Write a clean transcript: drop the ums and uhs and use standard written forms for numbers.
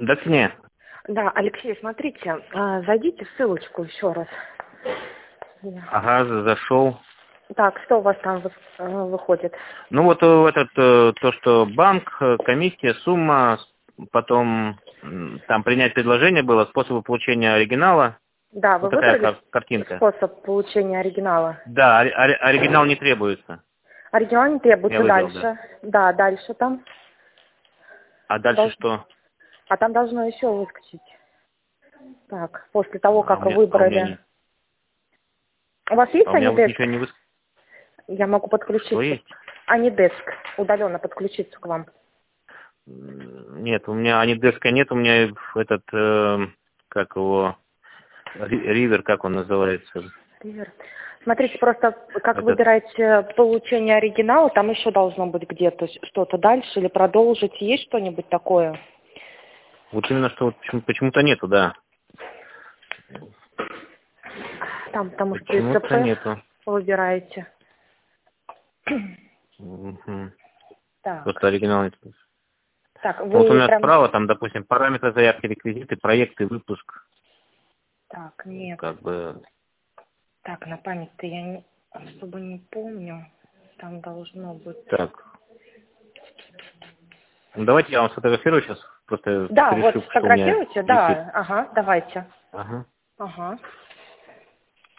До свидания. Да, Алексей, смотрите, зайдите в ссылочку еще раз. Ага, зашел. Так, что у вас там выходит? Ну вот то, что банк, комиссия, сумма, потом там принять предложение было, способы получения оригинала. Да, вы Вот такая выбрали картинка. способ получения оригинала? Да, оригинал не требуется. Оригинал не требуется. Я выбрал, Дальше. Да, дальше там. А дальше что? А там должно еще выскочить. Так, после того, как У выбрали. У вас есть меня вот Анидеск? ничего не выскочило. Я могу Что подключиться. есть? Анидеск. Удаленно подключиться к вам. Нет, у меня Анидеска нет, у меня этот, как его, Ривер, как он называется? Ривер. Смотрите, просто как Этот. выбираете получение оригинала, там еще должно быть где-то что-то дальше или продолжить. Есть что-нибудь такое? Вот именно что вот почему-то нету, да. Там, потому что Почему-то ИЦП нету. выбираете. Угу. Так. Просто оригинал нет. Так, Вот у вы меня прям... справа, там, допустим, параметры заявки, реквизиты, проекты, выпуск. Так, нет. Как бы... Так, на память-то я особо не помню. Там должно быть... Так. Ну, давайте я вам сфотографирую сейчас. Просто Да, вот решу, что у меня сфотографируйте, висит. да. Ага, давайте. Ага. Ага.